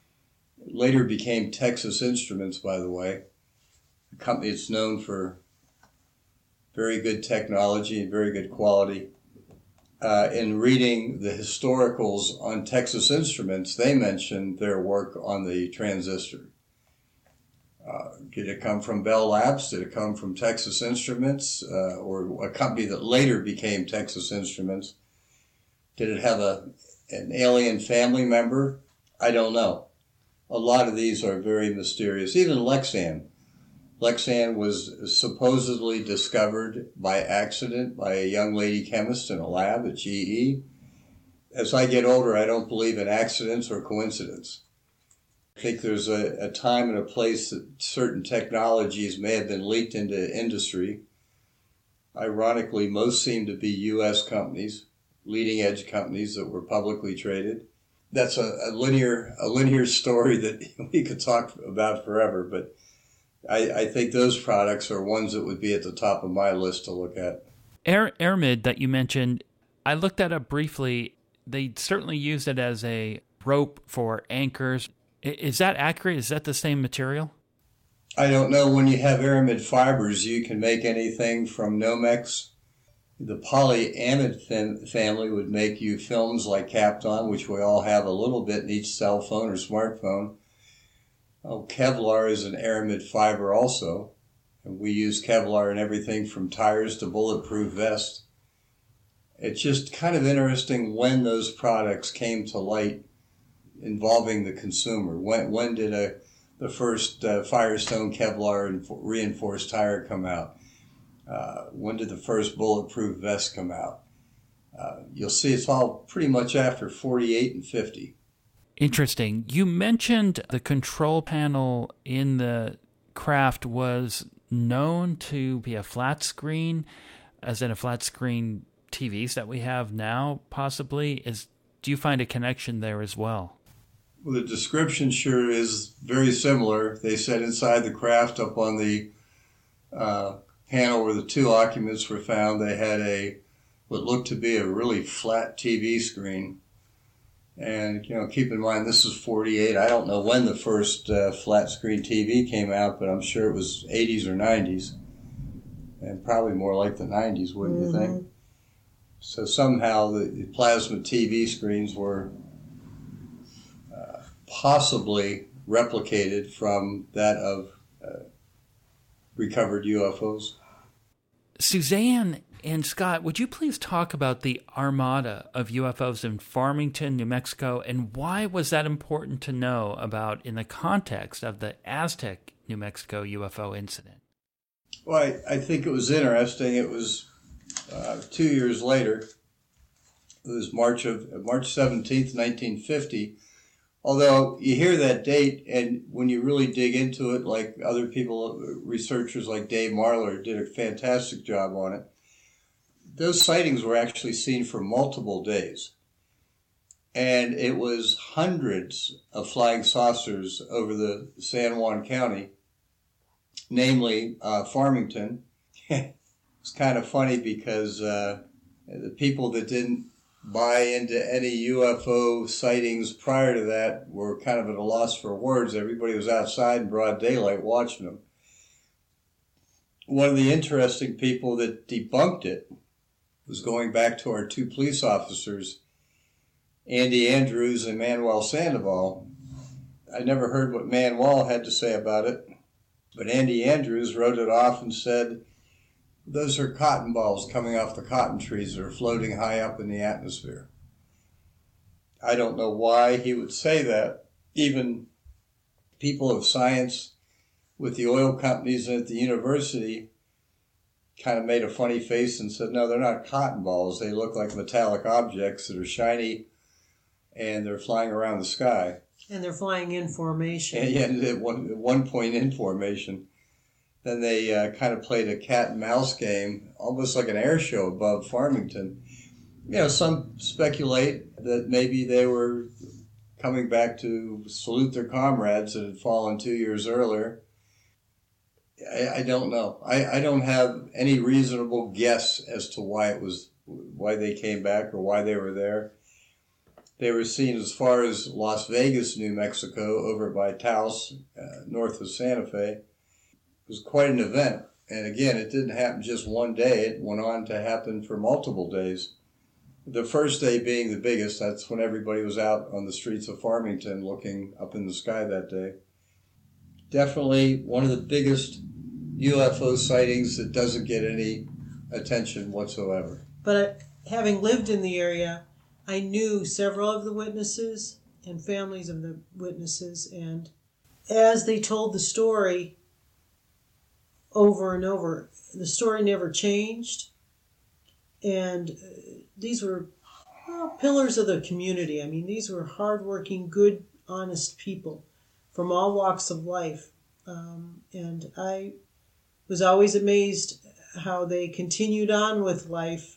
[SPEAKER 6] later became Texas Instruments, by the way, a company that's known for very good technology and very good quality. Uh, in reading the historicals on Texas Instruments, they mentioned their work on the transistor. Uh, did it come from Bell Labs? Did it come from Texas Instruments, uh, or a company that later became Texas Instruments? Did it have a an alien family member? I don't know. A lot of these are very mysterious. Even Lexan. Lexan was supposedly discovered by accident by a young lady chemist in a lab at G E. As I get older, I don't believe in accidents or coincidence. I think there's a, a time and a place that certain technologies may have been leaked into industry. Ironically, most seem to be U S companies, leading edge companies that were publicly traded. That's a, a linear a linear story that we could talk about forever, but I, I think those products are ones that would be at the top of my list to look at.
[SPEAKER 5] Air, Aramid that you mentioned, I looked that up briefly. They certainly used it as a rope for anchors. Is that accurate? Is that the same material?
[SPEAKER 6] I don't know. When you have aramid fibers, you can make anything from Nomex. The polyamide fam- family would make you films like Kapton, which we all have a little bit in each cell phone or smartphone. Oh, Kevlar is an aramid fiber also. And we use Kevlar in everything from tires to bulletproof vests. It's just kind of interesting when those products came to light involving the consumer. When when did a the first uh, Firestone Kevlar and reinforced tire come out? Uh, when did the first bulletproof vest come out? Uh, you'll see it's all pretty much after forty-eight and fifty.
[SPEAKER 5] Interesting. You mentioned the control panel in the craft was known to be a flat screen, as in a flat screen T Vs that we have now, possibly. Is do you find a connection there as well?
[SPEAKER 6] Well, the description sure is very similar. They said inside the craft up on the uh, panel where the two occupants were found, they had a what looked to be a really flat T V screen. And, you know, keep in mind, this is forty-eight. I don't know when the first uh, flat screen T V came out, but I'm sure it was eighties or nineties. And probably more like the nineties, wouldn't mm-hmm. you think? So somehow the, the plasma T V screens were uh, possibly replicated from that of uh, recovered U F Os.
[SPEAKER 5] Suzanne and Scott, would you please talk about the armada of U F Os in Farmington, New Mexico, and why was that important to know about in the context of the Aztec, New Mexico U F O incident?
[SPEAKER 6] Well, I, I think it was interesting. It was uh, two years later. It was March of March seventeenth, nineteen fifty. Although you hear that date, and when you really dig into it, like other people, researchers like Dave Marler did a fantastic job on it, those sightings were actually seen for multiple days. And it was hundreds of flying saucers over the San Juan County, namely uh, Farmington. It's kind of funny because uh, the people that didn't buy into any U F O sightings prior to that were kind of at a loss for words. Everybody was outside in broad daylight watching them. One of the interesting people that debunked it was going back to our two police officers, Andy Andrews and Manuel Sandoval. I never heard what Manuel had to say about it, but Andy Andrews wrote it off and said, those are cotton balls coming off the cotton trees that are floating high up in the atmosphere. I don't know why he would say that. Even people of science with the oil companies at the university kind of made a funny face and said, no, they're not cotton balls. They look like metallic objects that are shiny and they're flying around the sky.
[SPEAKER 7] And they're flying in formation.
[SPEAKER 6] And yeah, at one, at one point in formation. Then they uh, kind of played a cat and mouse game, almost like an air show above Farmington. You know, some speculate that maybe they were coming back to salute their comrades that had fallen two years earlier. I, I don't know. I, I don't have any reasonable guess as to why it was, why they came back or why they were there. They were seen as far as Las Vegas, New Mexico, over by Taos, uh, north of Santa Fe. It was quite an event. And again, it didn't happen just one day. It went on to happen for multiple days. The first day being the biggest. That's when everybody was out on the streets of Farmington looking up in the sky that day. Definitely one of the biggest U F O sightings that doesn't get any attention whatsoever.
[SPEAKER 7] But having lived in the area, I knew several of the witnesses and families of the witnesses, and as they told the story over and over, the story never changed, and these were well, pillars of the community. I mean, these were hardworking, good, honest people from all walks of life, um, and I was always amazed how they continued on with life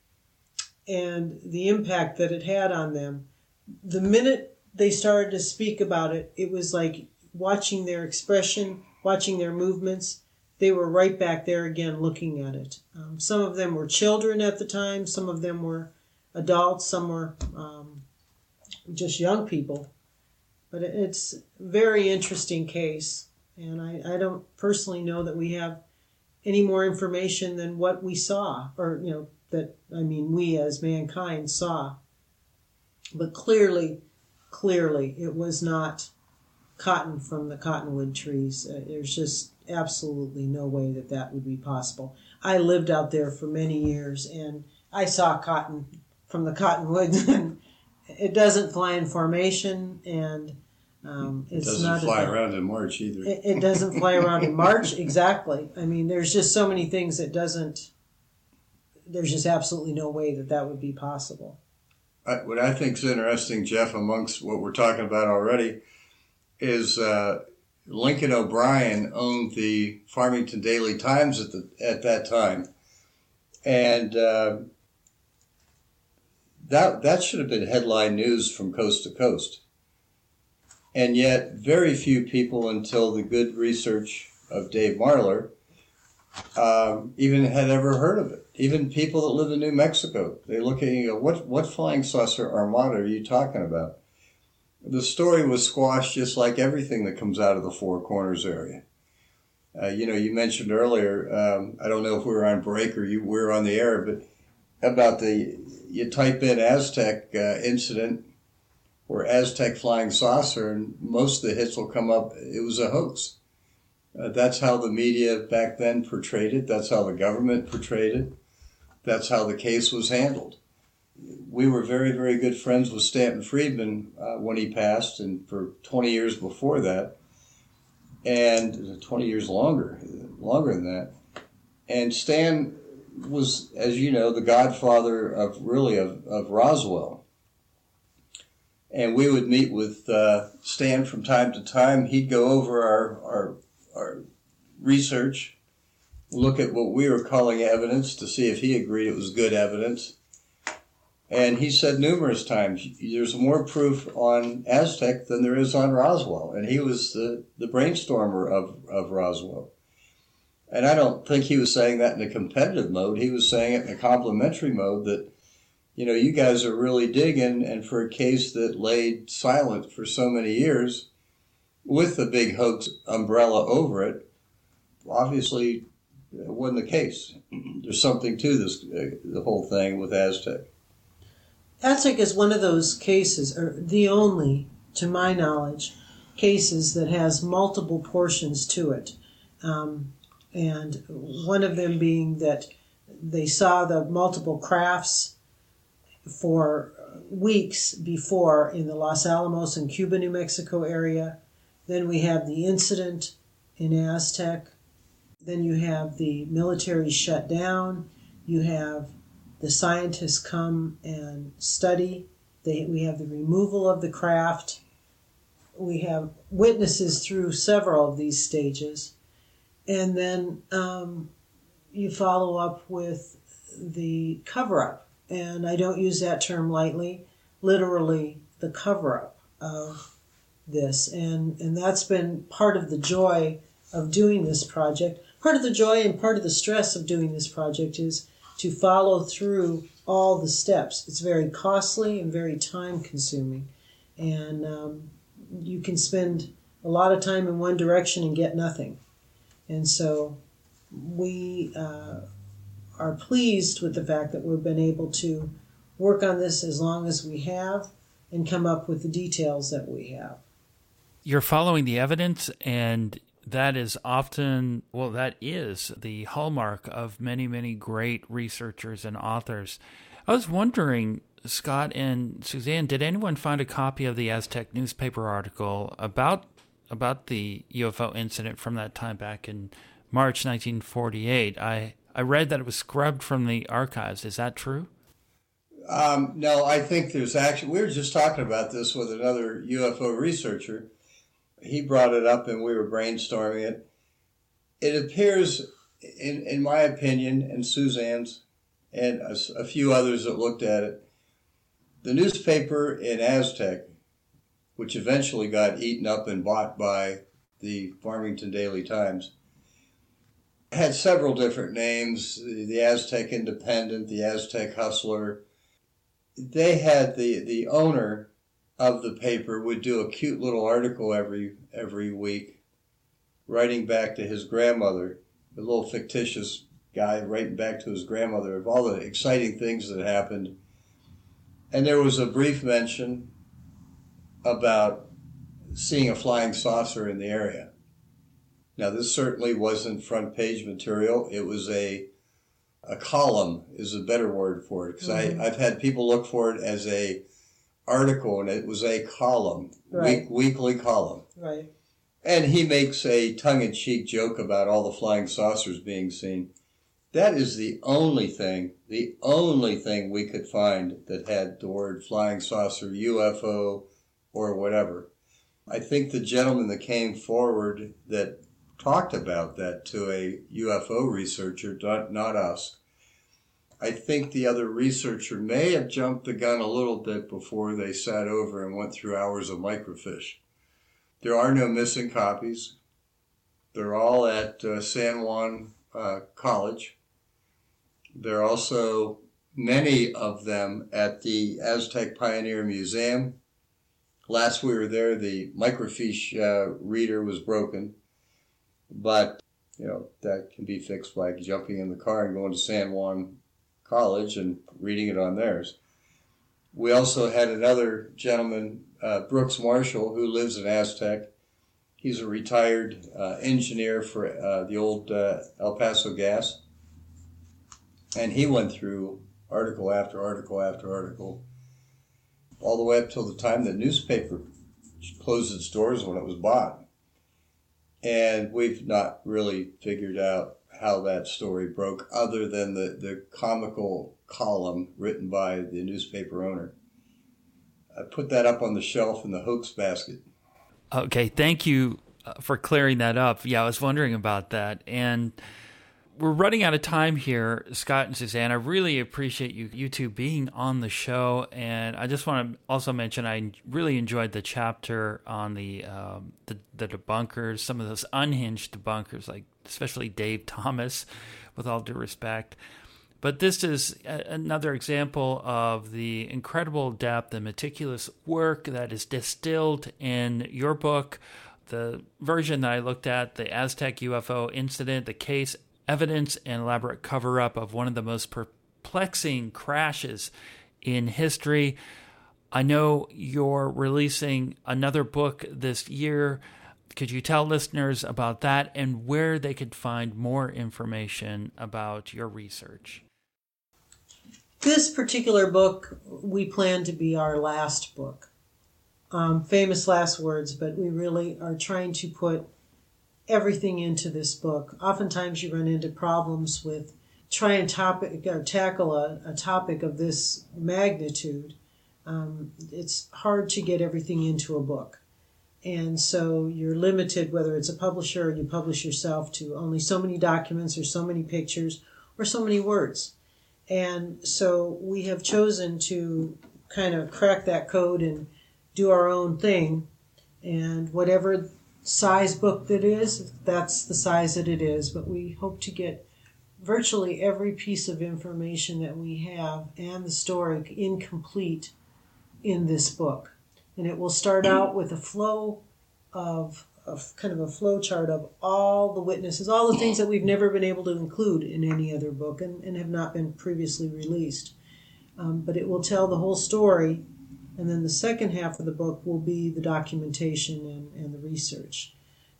[SPEAKER 7] and the impact that it had on them. The minute they started to speak about it, it was like watching their expression, watching their movements. They were right back there again looking at it. Um, some of them were children at the time. Some of them were adults. Some were um, just young people. But it's a very interesting case. And I, I don't personally know that we have any more information than what we saw, or, you know, that, I mean, we as mankind saw. But clearly, clearly, it was not cotton from the cottonwood trees. Uh, there's just absolutely no way that that would be possible. I lived out there for many years, and I saw cotton from the cottonwoods, and it doesn't fly in formation, and um, it's
[SPEAKER 6] it doesn't
[SPEAKER 7] not
[SPEAKER 6] fly
[SPEAKER 7] a,
[SPEAKER 6] around in March either.
[SPEAKER 7] It, it doesn't fly around in March, exactly. I mean, there's just so many things that doesn't, there's just absolutely no way that that would be possible.
[SPEAKER 6] I, what I think is interesting, Jeff, amongst what we're talking about already, is uh, Lincoln O'Brien owned the Farmington Daily Times at the at that time, and uh, that that should have been headline news from coast to coast. And yet, very few people, until the good research of Dave Marler, um, even had ever heard of it. Even people that live in New Mexico, they look at you and go, what, what flying saucer armada are you talking about? The story was squashed just like everything that comes out of the Four Corners area. Uh, you know, you mentioned earlier, um, I don't know if we were on break or you were on the air, but about the, you type in Aztec uh, incident or Aztec flying saucer, and most of the hits will come up, it was a hoax. Uh, that's how the media back then portrayed it. That's how the government portrayed it. That's how the case was handled. We were very, very good friends with Stanton Friedman uh, when he passed, and for twenty years before that, and twenty years longer, longer than that. And Stan was, as you know, the godfather of really of, of Roswell. And we would meet with uh, Stan from time to time. He'd go over our, our our research, look at what we were calling evidence to see if he agreed it was good evidence. And he said numerous times, there's more proof on Aztec than there is on Roswell. And he was the, the brainstormer of, of Roswell. And I don't think he was saying that in a competitive mode. He was saying it in a complimentary mode that, you know, you guys are really digging, and for a case that laid silent for so many years, with the big hoax umbrella over it, obviously it wasn't the case. There's something to this, uh, the whole thing with Aztec.
[SPEAKER 7] Aztec is one of those cases, or the only, to my knowledge, cases that has multiple portions to it. Um, and one of them being that they saw the multiple crafts for weeks before in the Los Alamos and Cuba, New Mexico area. Then we have the incident in Aztec. Then you have the military shut down. You have the scientists come and study. They, we have the removal of the craft. We have witnesses through several of these stages. And then um, you follow up with the cover-up. And I don't use that term lightly, literally the cover-up of this. And, and that's been part of the joy of doing this project. Part of the joy and part of the stress of doing this project is to follow through all the steps. It's very costly and very time-consuming. And um, you can spend a lot of time in one direction and get nothing. And so we uh, are pleased with the fact that we've been able to work on this as long as we have and come up with the details that we have.
[SPEAKER 5] You're following the evidence, and that is often, well, that is the hallmark of many, many great researchers and authors. I was wondering, Scott and Suzanne, did anyone find a copy of the Aztec newspaper article about about the U F O incident from that time back in March nineteen forty-eight? I, I read that it was scrubbed from the archives. Is that true?
[SPEAKER 6] Um, no, I think there's actually, we were just talking about this with another U F O researcher. He brought it up and we were brainstorming it. It appears, in, in my opinion, and Suzanne's, and a, a few others that looked at it, the newspaper in Aztec, which eventually got eaten up and bought by the Farmington Daily Times, had several different names, the Aztec Independent, the Aztec Hustler. They had the, the owner of the paper would do a cute little article every every week, writing back to his grandmother, a little fictitious guy writing back to his grandmother of all the exciting things that happened. And there was a brief mention about seeing a flying saucer in the area. Now, this certainly wasn't front page material. It was a a column is a better word for it, because mm-hmm. I've had people look for it as a article, and it was a column,
[SPEAKER 7] right.
[SPEAKER 6] week, weekly column.
[SPEAKER 7] Right.
[SPEAKER 6] And he makes a tongue-in-cheek joke about all the flying saucers being seen. That is the only thing, the only thing we could find that had the word flying saucer, U F O, or whatever. I think the gentleman that came forward that talked about that to a U F O researcher, not, not us, I think the other researcher may have jumped the gun a little bit before they sat over and went through hours of microfiche. There are no missing copies. They're all at uh, San Juan uh, College. There are also many of them at the Aztec Pioneer Museum. Last we were there, the microfiche uh, reader was broken, but you know that can be fixed by jumping in the car and going to San Juan College and reading it on theirs. We also had another gentleman, uh, Brooks Marshall, who lives in Aztec. He's a retired uh, engineer for uh, the old uh, El Paso Gas. And he went through article after article after article, all the way up till the time the newspaper closed its doors when it was bought. And we've not really figured out how that story broke, other than the, the comical column written by the newspaper owner. I put that up on the shelf in the hoax basket.
[SPEAKER 5] Okay, thank you for clearing that up. Yeah, I was wondering about that. And we're running out of time here, Scott and Suzanne. I really appreciate you, you two being on the show. And I just want to also mention I really enjoyed the chapter on the, um, the the debunkers, some of those unhinged debunkers, like especially Dave Thomas, with all due respect. But this is a, another example of the incredible depth and meticulous work that is distilled in your book. The version that I looked at, the Aztec U F O incident, the case, evidence, and elaborate cover-up of one of the most perplexing crashes in history. I know you're releasing another book this year. Could you tell listeners about that and where they could find more information about your research?
[SPEAKER 7] This particular book, we plan to be our last book. Um, famous last words, but we really are trying to put everything into this book. Oftentimes you run into problems with trying to topic or tackle a, a topic of this magnitude. Um, it's hard to get everything into a book. And so you're limited, whether it's a publisher or you publish yourself, to only so many documents or so many pictures or so many words. And so we have chosen to kind of crack that code and do our own thing. And whatever size book that is, that's the size that it is. But we hope to get virtually every piece of information that we have and the story incomplete in this book. And it will start out with a flow of a kind of a flow chart of all the witnesses, all the things that we've never been able to include in any other book and, and have not been previously released. Um, but it will tell the whole story, and then the second half of the book will be the documentation and, and the research.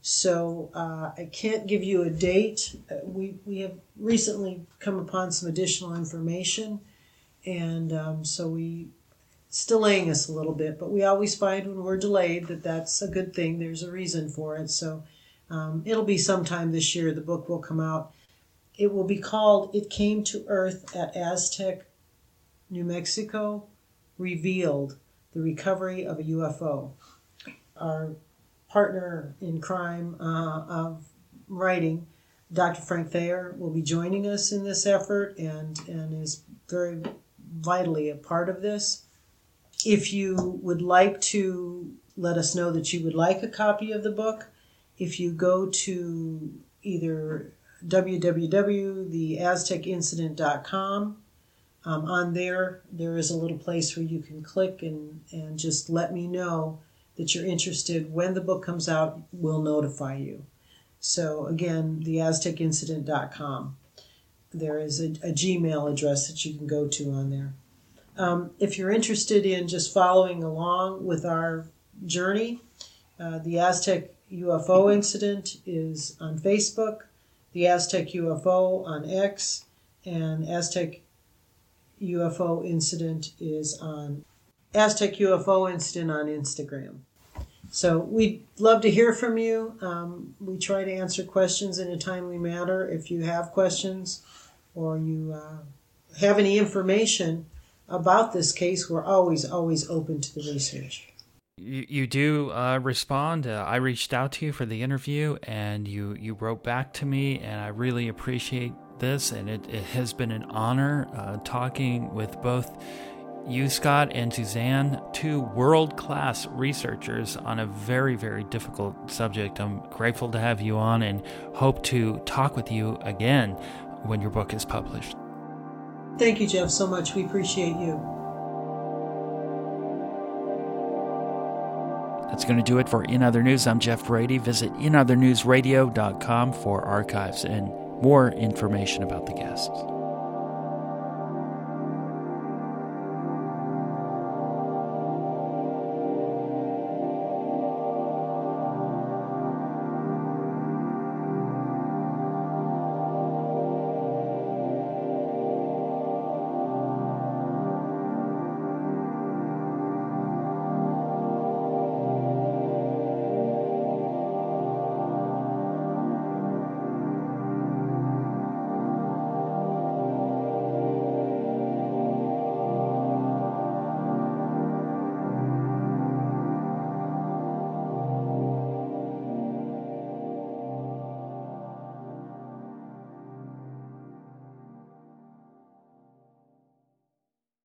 [SPEAKER 7] So uh, I can't give you a date. Uh, we, we have recently come upon some additional information, and um, so we it's delaying us a little bit, but we always find when we're delayed that that's a good thing. There's a reason for it. So um, it'll be sometime this year. The book will come out. It will be called It Came to Earth at Aztec, New Mexico, Revealed, the Recovery of a U F O. Our partner in crime uh, of writing, Doctor Frank Thayer, will be joining us in this effort and, and is very vitally a part of this. If you would like to let us know that you would like a copy of the book, if you go to either w w w dot the aztec incident dot com, um, on there, there is a little place where you can click and, and just let me know that you're interested. When the book comes out, we'll notify you. So again, the aztec incident dot com. There is a, a Gmail address that you can go to on there. Um, if you're interested in just following along with our journey, uh, the Aztec U F O Incident is on Facebook, the Aztec U F O on X, and Aztec U F O Incident is on Aztec U F O Incident on Instagram. So we'd love to hear from you. Um, we try to answer questions in a timely manner. If you have questions or you uh, have any information about this case, we're always, always open to the research.
[SPEAKER 5] You, you do uh, respond. Uh, I reached out to you for the interview, and you, you wrote back to me, and I really appreciate this, and it, it has been an honor uh, talking with both you, Scott, and Suzanne, two world-class researchers on a very, very difficult subject. I'm grateful to have you on and hope to talk with you again when your book is published.
[SPEAKER 7] Thank you, Jeff, so much. We appreciate you.
[SPEAKER 5] That's going to do it for In Other News. I'm Jeff Brady. Visit in other news radio dot com for archives and more information about the guests.